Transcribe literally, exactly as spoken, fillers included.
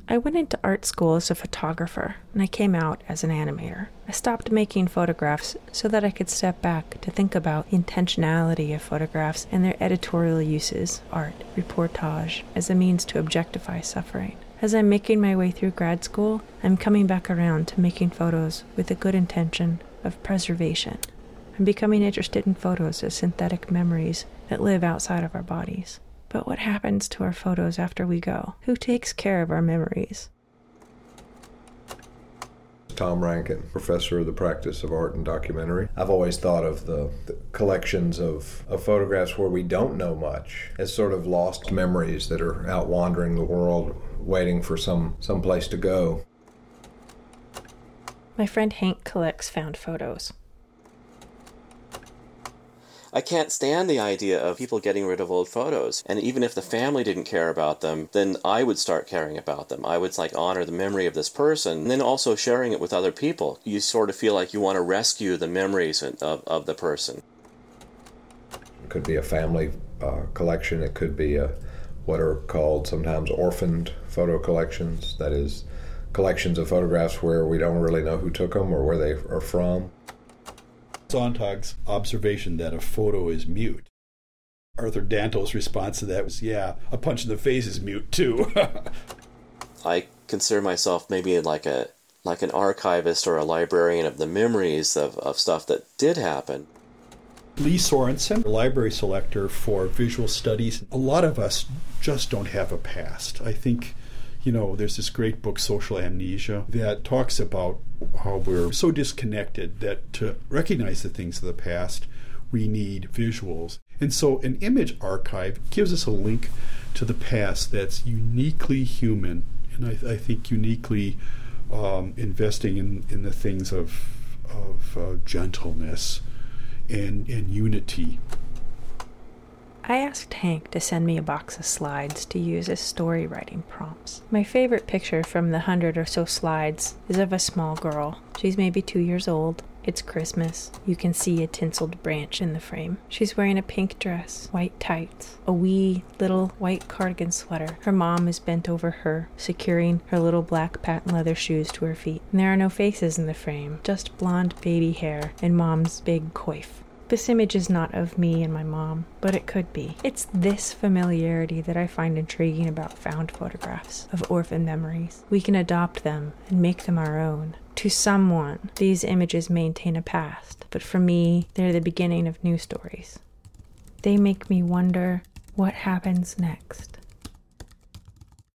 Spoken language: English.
I went into art school as a photographer, and I came out as an animator. I stopped making photographs so that I could step back to think about the intentionality of photographs and their editorial uses, art, reportage, as a means to objectify suffering. As I'm making my way through grad school, I'm coming back around to making photos with a good intention of preservation. I'm becoming interested in photos as synthetic memories that live outside of our bodies. But what happens to our photos after we go? Who takes care of our memories? Tom Rankin, professor of the practice of art and documentary. I've always thought of the, the collections of, of photographs where we don't know much as sort of lost memories that are out wandering the world, waiting for some, some place to go. My friend Hank collects found photos. I can't stand the idea of people getting rid of old photos. And even if the family didn't care about them, then I would start caring about them. I would like honor the memory of this person, and then also sharing it with other people. You sort of feel like you want to rescue the memories of, of the person. It could be a family uh, collection. It could be a, what are called sometimes orphaned photo collections. That is, collections of photographs where we don't really know who took them or where they are from. Sontag's observation that a photo is mute. Arthur Danto's response to that was, yeah, a punch in the face is mute too. I consider myself maybe like a like an archivist or a librarian of the memories of, of stuff that did happen. Lee Sorensen, a library selector for visual studies. A lot of us just don't have a past. I think, you know, there's this great book, Social Amnesia, that talks about how we're so disconnected that to recognize the things of the past, we need visuals. And so an image archive gives us a link to the past that's uniquely human, and I, I think uniquely um, investing in, in the things of, of uh, gentleness and, and unity. I asked Hank to send me a box of slides to use as story writing prompts. My favorite picture from the hundred or so slides is of a small girl. She's maybe two years old. It's Christmas. You can see a tinseled branch in the frame. She's wearing a pink dress, white tights, a wee little white cardigan sweater. Her mom is bent over her, securing her little black patent leather shoes to her feet. And there are no faces in the frame, just blonde baby hair and mom's big coif. This image is not of me and my mom, but it could be. It's this familiarity that I find intriguing about found photographs of orphan memories. We can adopt them and make them our own. To someone, these images maintain a past, but for me, they're the beginning of new stories. They make me wonder what happens next.